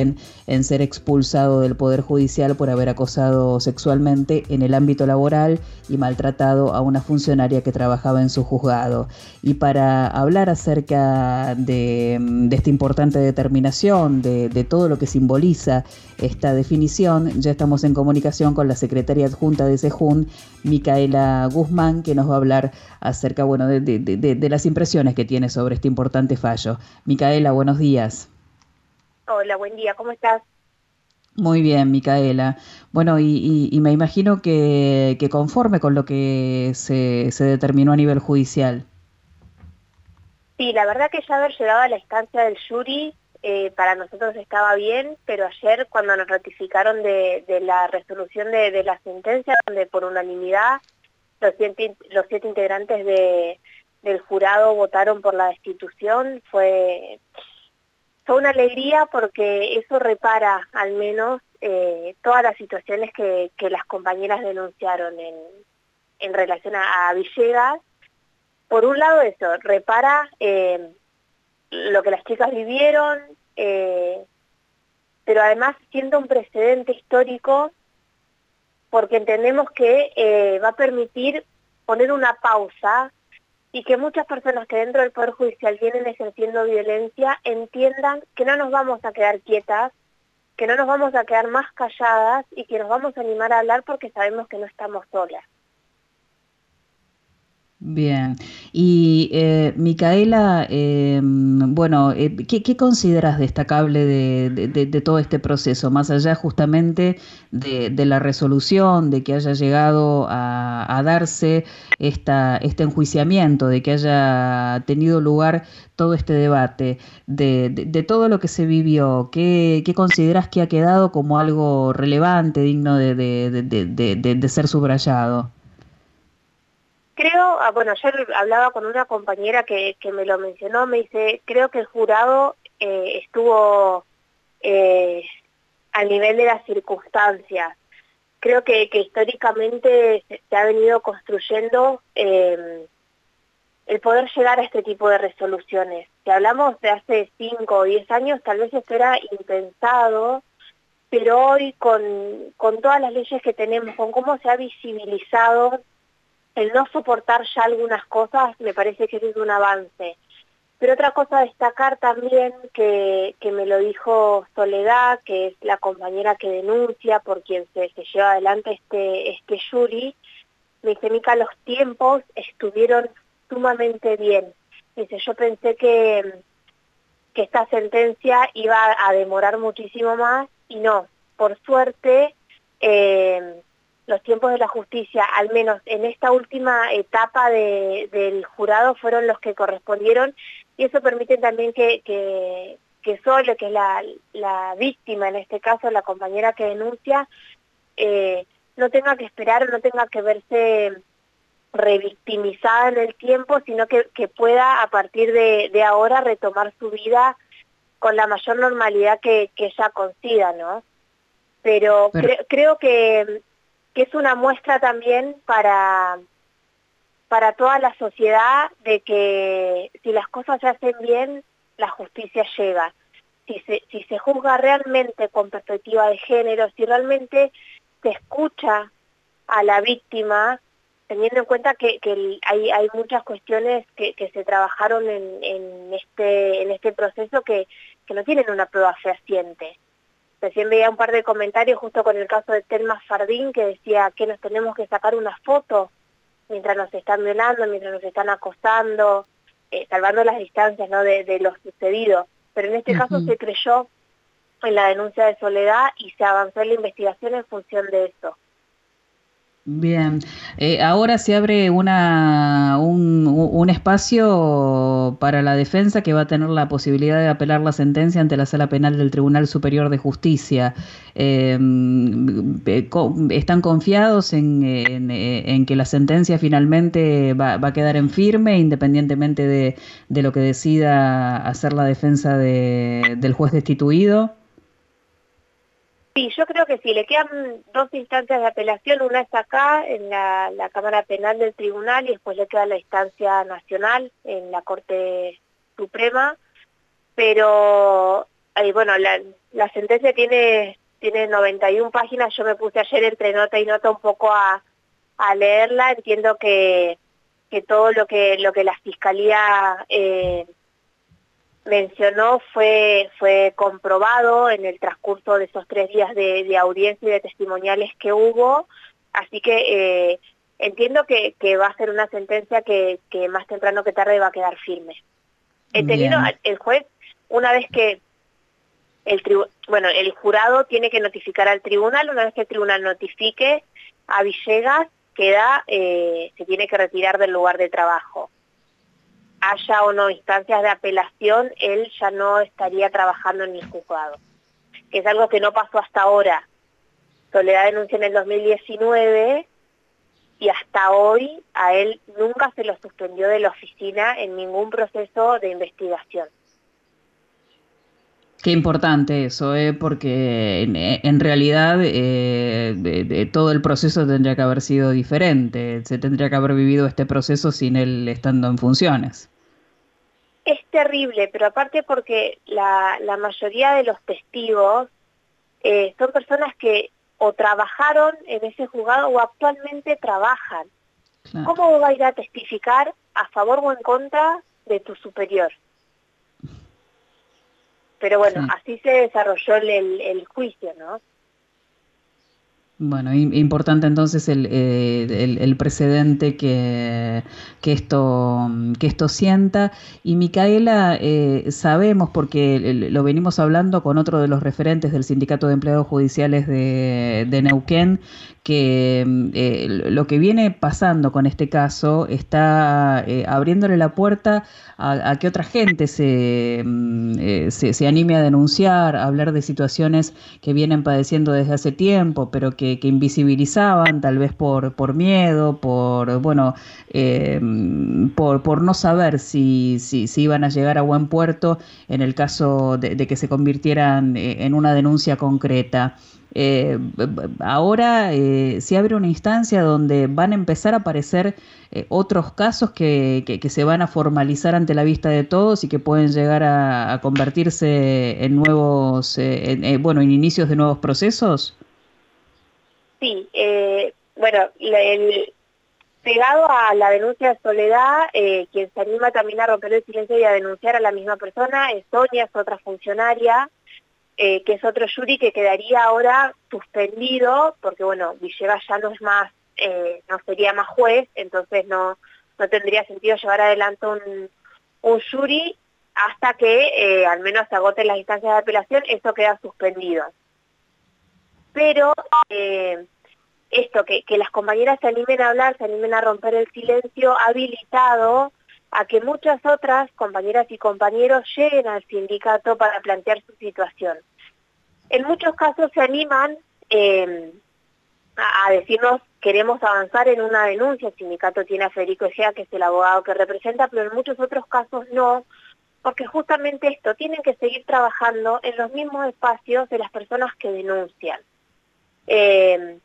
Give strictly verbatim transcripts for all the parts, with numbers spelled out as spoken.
en, en ser expulsado del Poder Judicial por haber acosado sexualmente en el ámbito laboral y maltratado a una funcionaria que trabajaba en su juzgado. Y para hablar acerca de, de esta importante determinación, de, de todo lo que simboliza esta definición, ya estamos en comunicación con la secretaria adjunta de SEJUN, Micaela Guzmán, que nos va a hablar acerca, bueno, de, de, de, de las impresiones que tiene sobre este importante fallo. Micaela, buenos días. Hola, buen día, ¿cómo estás? Muy bien, Micaela. Bueno, y, y, y me imagino que, que conforme con lo que se, se determinó a nivel judicial. Sí, la verdad que ya haber llegado a la instancia del jury eh, para nosotros estaba bien, pero ayer cuando nos ratificaron de, de la resolución de, de la sentencia, donde por unanimidad los siete, los siete integrantes de, del jurado votaron por la destitución, fue, fue una alegría porque eso repara al menos eh, todas las situaciones que, que las compañeras denunciaron en, en relación a, a Villegas. Por un lado eso, repara eh, lo que las chicas vivieron, eh, pero además sienta un precedente histórico porque entendemos que eh, va a permitir poner una pausa y que muchas personas que dentro del Poder Judicial vienen ejerciendo violencia entiendan que no nos vamos a quedar quietas, que no nos vamos a quedar más calladas y que nos vamos a animar a hablar porque sabemos que no estamos solas. Bien. Y eh, Micaela, eh, bueno, eh, ¿qué, qué consideras destacable de, de, de, de todo este proceso? Más allá justamente de, de la resolución, de que haya llegado a, a darse esta, este enjuiciamiento, de que haya tenido lugar todo este debate, de, de, de todo lo que se vivió, ¿qué, qué consideras que ha quedado como algo relevante, digno de, de, de, de, de, de ser subrayado? Creo, ah, bueno, ayer hablaba con una compañera que, que me lo mencionó, me dice, creo que el jurado eh, estuvo eh, al nivel de las circunstancias. Creo que, que históricamente se, se ha venido construyendo eh, el poder llegar a este tipo de resoluciones. Si hablamos de hace cinco o diez años, tal vez esto era impensado, pero hoy con, con todas las leyes que tenemos, con cómo se ha visibilizado el no soportar ya algunas cosas, me parece que ese es un avance. Pero otra cosa a destacar también, que, que me lo dijo Soledad, que es la compañera que denuncia por quien se, se lleva adelante este, este jury, me dice, Mica, los tiempos estuvieron sumamente bien. Dice, yo pensé que, que esta sentencia iba a demorar muchísimo más, y no, por suerte, eh, los tiempos de la justicia, al menos en esta última etapa de, del jurado, fueron los que correspondieron, y eso permite también que, que, que Sole, que es la, la víctima, en este caso la compañera que denuncia, eh, no tenga que esperar o no tenga que verse revictimizada en el tiempo, sino que, que pueda a partir de, de ahora retomar su vida con la mayor normalidad que, que ella consiga, ¿no? Pero Pero, cre creo que, que es una muestra también para, para toda la sociedad de que si las cosas se hacen bien, la justicia llega. Si se, si se juzga realmente con perspectiva de género, si realmente se escucha a la víctima, teniendo en cuenta que, que hay, hay muchas cuestiones que, que se trabajaron en, en, este, en este proceso que, que no tienen una prueba fehaciente. Recién veía un par de comentarios justo con el caso de Telma Fardín que decía que nos tenemos que sacar una foto mientras nos están violando, mientras nos están acosando, eh, salvando las distancias, ¿no?, de, de lo sucedido. Pero en este caso uh-huh. se creyó en la denuncia de Soledad y se avanzó en la investigación en función de eso. Bien, eh, ahora se abre una, un, un espacio para la defensa que va a tener la posibilidad de apelar la sentencia ante la Sala Penal del Tribunal Superior de Justicia. Eh, ¿Están confiados en, en, en que la sentencia finalmente va, va a quedar en firme, independientemente de, de lo que decida hacer la defensa de, del juez destituido? Sí, yo creo que sí, le quedan dos instancias de apelación, una es acá, en la, la Cámara Penal del Tribunal, y después le queda la instancia nacional, en la Corte Suprema, pero, eh, bueno, la, la sentencia tiene, tiene noventa y una páginas, yo me puse ayer entre nota y nota un poco a, a leerla, entiendo que, que todo lo que, lo que la Fiscalía eh, mencionó fue, fue comprobado en el transcurso de esos tres días de, de audiencia y de testimoniales que hubo, así que eh, entiendo que, que va a ser una sentencia que, que más temprano que tarde va a quedar firme. He tenido, Bien. el juez, una vez que el tribu bueno, el jurado tiene que notificar al tribunal, una vez que el tribunal notifique a Villegas, queda, eh, se tiene que retirar del lugar de trabajo. Haya o no instancias de apelación, él ya no estaría trabajando en el juzgado, que es algo que no pasó hasta ahora. Soledad denunció en el dos mil diecinueve y hasta hoy a él nunca se lo suspendió de la oficina en ningún proceso de investigación. Qué importante eso, ¿eh? Porque en, en realidad eh, de, de todo el proceso tendría que haber sido diferente. Se tendría que haber vivido este proceso sin él estando en funciones. Es terrible, pero aparte porque la, la mayoría de los testigos eh, son personas que o trabajaron en ese juzgado o actualmente trabajan. Claro. ¿Cómo va a ir a testificar a favor o en contra de tu superior? Pero bueno, Sí. así se desarrolló el, el, el juicio, ¿no? Bueno, importante entonces el, eh, el, el precedente que, que, esto, que esto sienta. Y Micaela, eh, sabemos, porque lo venimos hablando con otro de los referentes del Sindicato de Empleados Judiciales de, de Neuquén, que eh, lo que viene pasando con este caso está eh, abriéndole la puerta a, a que otra gente se, eh, se, se anime a denunciar, a hablar de situaciones que vienen padeciendo desde hace tiempo, pero que, que invisibilizaban, tal vez por, por miedo, por bueno, eh, por, por no saber si, si, si iban a llegar a buen puerto en el caso de, de que se convirtieran en una denuncia concreta. Eh, ahora eh, se abre una instancia donde van a empezar a aparecer eh, otros casos que, que, que se van a formalizar ante la vista de todos y que pueden llegar a, a convertirse en nuevos, eh, en, eh, bueno, en inicios de nuevos procesos. Sí, eh, bueno, el, pegado a la denuncia de Soledad, eh, quien se anima también a romper el silencio y a denunciar a la misma persona es Sonia, es otra funcionaria, eh, que es otro jury que quedaría ahora suspendido, porque bueno, Villegas ya no es más, eh, no sería más juez, entonces no, no tendría sentido llevar adelante un, un jury hasta que eh, al menos se agoten las instancias de apelación, eso queda suspendido. Pero eh, esto, que, que las compañeras se animen a hablar, se animen a romper el silencio, ha habilitado a que muchas otras compañeras y compañeros lleguen al sindicato para plantear su situación. En muchos casos se animan eh, a, a decirnos queremos avanzar en una denuncia, el sindicato tiene a Federico Egea, que es el abogado que representa, pero en muchos otros casos no, porque justamente esto, tienen que seguir trabajando en los mismos espacios de las personas que denuncian. Eh,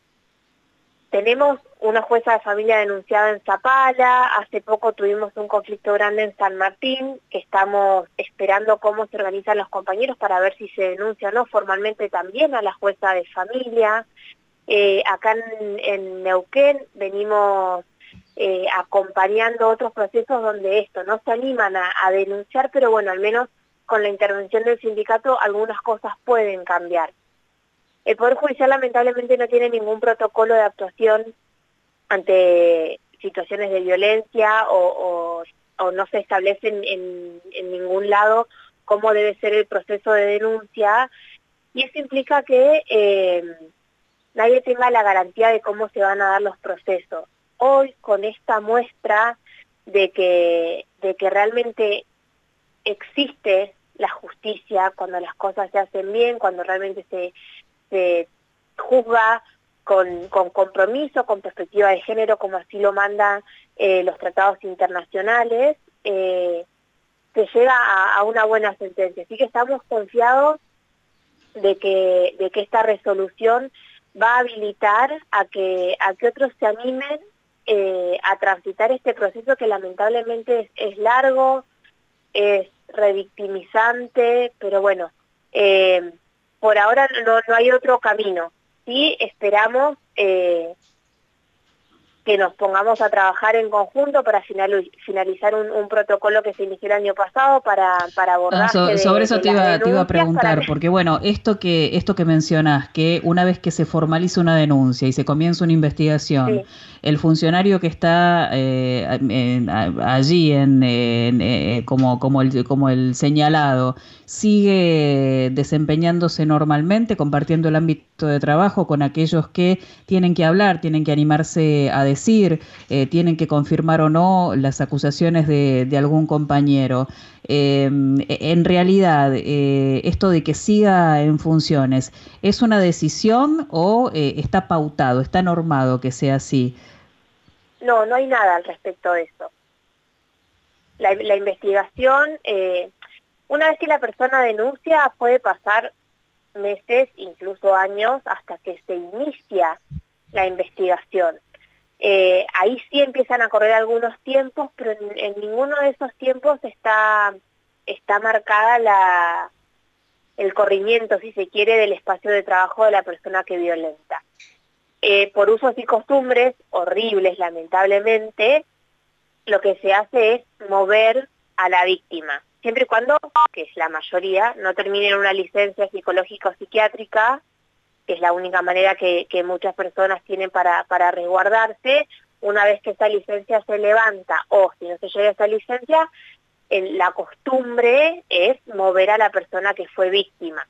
Tenemos una jueza de familia denunciada en Zapala, hace poco tuvimos un conflicto grande en San Martín, que estamos esperando cómo se organizan los compañeros para ver si se denuncia o no formalmente también a la jueza de familia. Eh, acá en, en Neuquén venimos eh, acompañando otros procesos donde esto, no se animan a, a denunciar, pero bueno, al menos con la intervención del sindicato algunas cosas pueden cambiar. El Poder Judicial lamentablemente no tiene ningún protocolo de actuación ante situaciones de violencia o, o, o no se establece en, en, en ningún lado cómo debe ser el proceso de denuncia, y eso implica que eh, nadie tenga la garantía de cómo se van a dar los procesos. Hoy, con esta muestra de que, de que realmente existe la justicia cuando las cosas se hacen bien, cuando realmente se se juzga con, con compromiso, con perspectiva de género, como así lo mandan eh, los tratados internacionales, eh, se llega a, a una buena sentencia. Así que estamos confiados de que, de que esta resolución va a habilitar a que, a que otros se animen eh, a transitar este proceso que lamentablemente es, es largo, es revictimizante, pero bueno, eh, por ahora no, no hay otro camino. Sí esperamos eh, que nos pongamos a trabajar en conjunto para final, finalizar un, un protocolo que se inició el año pasado para, para abordaje Ah, so- de, sobre eso de te las iba, te iba a denuncias. Para preguntar, que... porque bueno, esto que, esto que mencionás, que una vez que se formaliza una denuncia y se comienza una investigación, Sí, el funcionario que está eh, en- a- allí en, en, eh, como, como, el, como el señalado, sigue desempeñándose normalmente, compartiendo el ámbito de trabajo con aquellos que tienen que hablar, tienen que animarse a decir, eh, tienen que confirmar o no las acusaciones de, de algún compañero. Eh, en realidad, eh, esto de que siga en funciones, ¿es una decisión o eh, está pautado, está normado que sea así? no, no hay nada al respecto de eso. La, la investigación, eh, una vez que la persona denuncia, puede pasar meses, incluso años, hasta que se inicia la investigación. Eh, ahí sí empiezan a correr algunos tiempos, pero en, en ninguno de esos tiempos está, está marcada la, el corrimiento, si se quiere, del espacio de trabajo de la persona que violenta. Eh, por usos y costumbres horribles, lamentablemente, lo que se hace es mover a la víctima, siempre y cuando, que es la mayoría, no termine en una licencia psicológica o psiquiátrica, que es la única manera que, que muchas personas tienen para, para resguardarse. Una vez que esa licencia se levanta, o si no se llega a esa licencia, el, la costumbre es mover a la persona que fue víctima.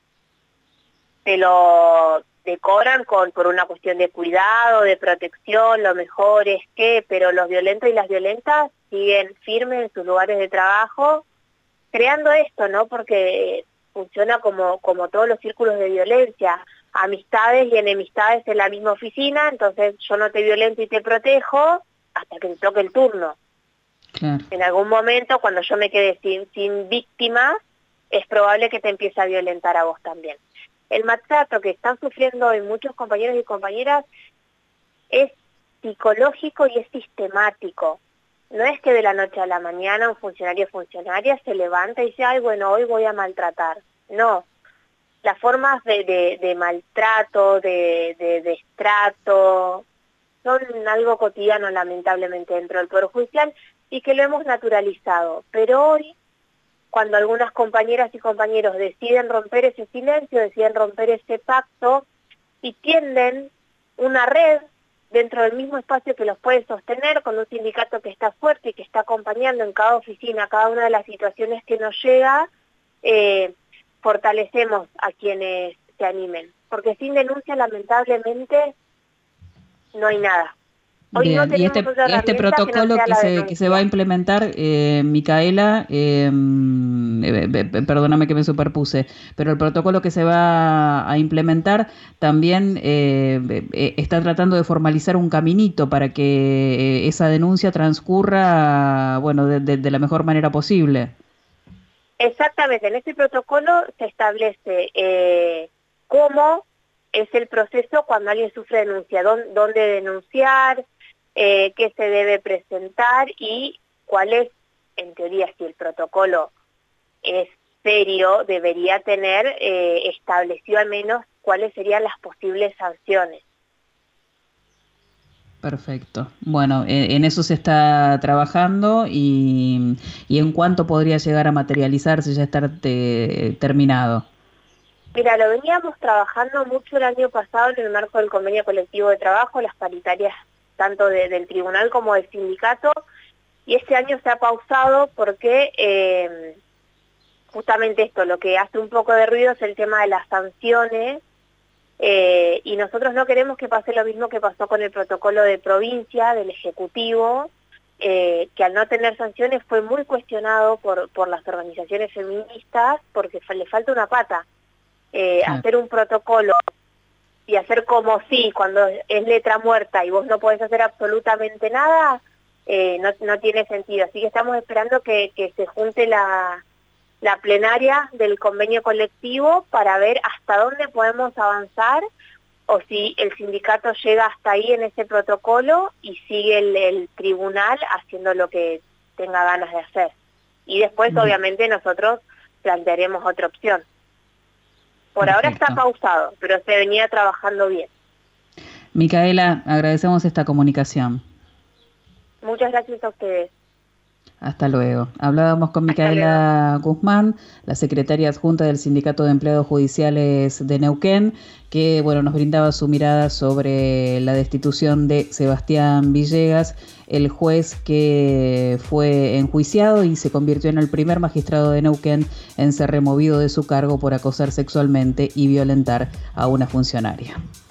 Se lo decoran con, por una cuestión de cuidado, de protección, lo mejor es que, pero los violentos y las violentas siguen firmes en sus lugares de trabajo, creando esto, ¿no? Porque funciona como, como todos los círculos de violencia, amistades y enemistades en la misma oficina, entonces yo no te violento y te protejo hasta que te toque el turno. Claro. En algún momento, cuando yo me quede sin, sin víctima, es probable que te empiece a violentar a vos también. El maltrato que están sufriendo hoy muchos compañeros y compañeras es psicológico y es sistemático. No es que de la noche a la mañana un funcionario o funcionaria se levanta y dice, ay, bueno, hoy voy a maltratar. No. Las formas de, de, de maltrato, de, de destrato, son algo cotidiano lamentablemente dentro del Poder Judicial y que lo hemos naturalizado. Pero hoy, cuando algunas compañeras y compañeros deciden romper ese silencio, deciden romper ese pacto y tienden una red dentro del mismo espacio que los puede sostener, con un sindicato que está fuerte y que está acompañando en cada oficina cada una de las situaciones que nos llega, eh, fortalecemos a quienes se animen. Porque sin denuncia, lamentablemente, no hay nada. Hoy no Bien, y tenemos este, otra este herramienta que no protocolo sea que la se, que se va a denuncia. implementar, eh, Micaela, eh, eh, eh, perdóname que me superpuse, pero el protocolo que se va a implementar también eh, eh, está tratando de formalizar un caminito para que eh, esa denuncia transcurra, bueno, de, de, de la mejor manera posible. Exactamente, en este protocolo se establece eh, cómo es el proceso cuando alguien sufre denuncia, dónde, dónde denunciar, eh, qué se debe presentar y cuál es, en teoría, si el protocolo es serio, debería tener eh, establecido al menos cuáles serían las posibles sanciones. Perfecto. Bueno, eh, en eso se está trabajando y, y en cuánto podría llegar a materializarse, ya estar te- terminado. Mira, lo veníamos trabajando mucho el año pasado en el marco del convenio colectivo de trabajo, las paritarias tanto de, del tribunal como del sindicato, y este año se ha pausado porque eh, justamente esto, lo que hace un poco de ruido es el tema de las sanciones, eh, y nosotros no queremos que pase lo mismo que pasó con el protocolo de provincia, del Ejecutivo, eh, que al no tener sanciones fue muy cuestionado por, por las organizaciones feministas porque le falta una pata. Eh, Claro. hacer un protocolo y hacer como si cuando es letra muerta y vos no podés hacer absolutamente nada, eh, no, no tiene sentido. Así que estamos esperando que, que se junte la, la plenaria del convenio colectivo para ver hasta dónde podemos avanzar o si el sindicato llega hasta ahí en ese protocolo y sigue el, el tribunal haciendo lo que tenga ganas de hacer. Y después, Bien. obviamente, nosotros plantearemos otra opción. Por Perfecto. ahora está pausado, pero se venía trabajando bien. Micaela, agradecemos esta comunicación. Muchas gracias a ustedes. Hasta luego. Hablábamos con Hasta luego. Micaela Guzmán, la secretaria adjunta del Sindicato de Empleados Judiciales de Neuquén, que bueno, nos brindaba su mirada sobre la destitución de Sebastián Villegas, el juez que fue enjuiciado y se convirtió en el primer magistrado de Neuquén en ser removido de su cargo por acosar sexualmente y violentar a una funcionaria.